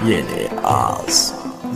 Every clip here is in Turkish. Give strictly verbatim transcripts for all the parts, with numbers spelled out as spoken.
Yeni Ağız.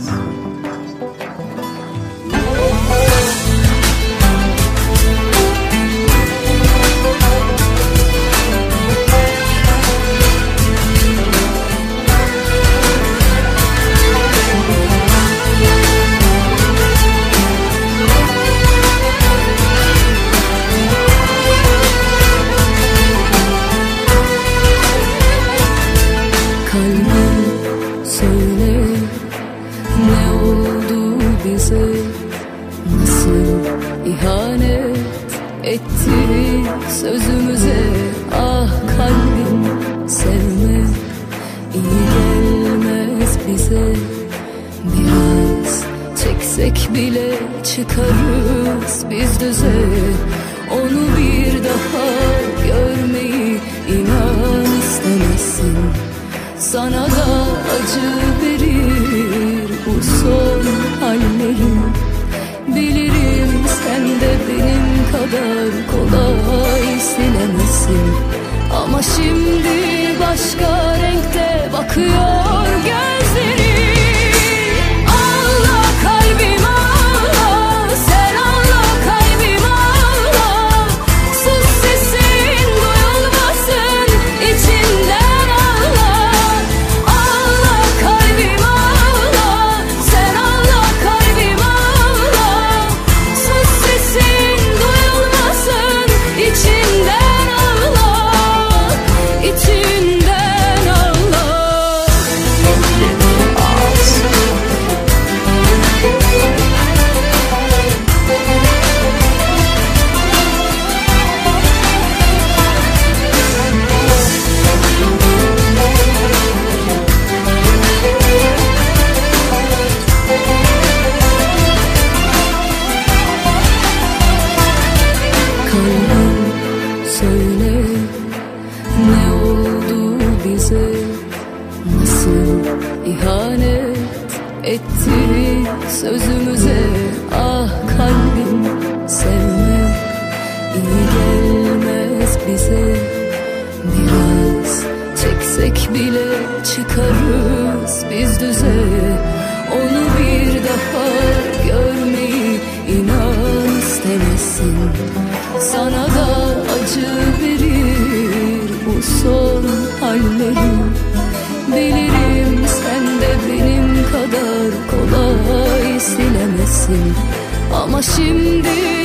Etti sözümüze, ah kalbim sevme iyi gelmez bize. Biraz çeksek bile çıkarız biz düze. Onu bir daha görmeyi inan istemezsin. Sana da acı verir bu son hallerim. Bilirim sen de benim kadar kolay silemezsin. Ama şimdi başka renkte bakıyor gözlerin. Allah kalbim Allah, sen Allah kalbim Allah. Sus sesin duyulmasın içinden Allah. Allah kalbim Allah, sen Allah kalbim Allah. Sus sesin duyulmasın içinden Allah, içinden Allah. Yeni Ağız. Kalbim söyle, ne oldu bize? Nasıl ihanet etti sözümüze? Ah kalbim sevme iyi gelmez bize. Biraz çeksek bile çıkarız biz düze. Onu bir daha görmeyi inan istemezsin. Sana da acı verir bu son hallerim. Bilirim sen de benim kadar kolay silemezsin. Ama şimdi